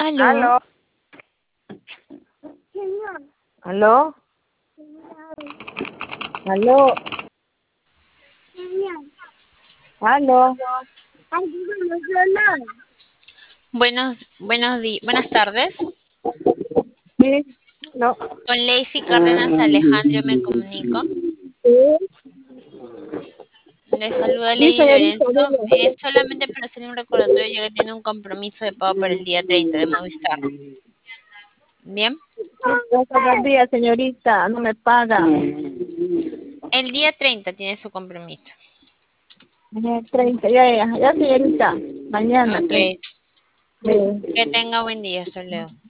Aló. Aló, aló, aló, aló. Buenas tardes. Sí, no. Con Lacey Cárdenas Alejandro me comunico. Le saluda Sí, Lady señorita, Lorenzo. dime. Es solamente para hacer un recordatorio ya que tiene un compromiso de pago para el día 30 de Movistar. Bien. Los días, señorita, no me paga. El día 30 tiene su compromiso. 30, ya, señorita, mañana, Ok. 30. Que tenga buen día. Hasta luego.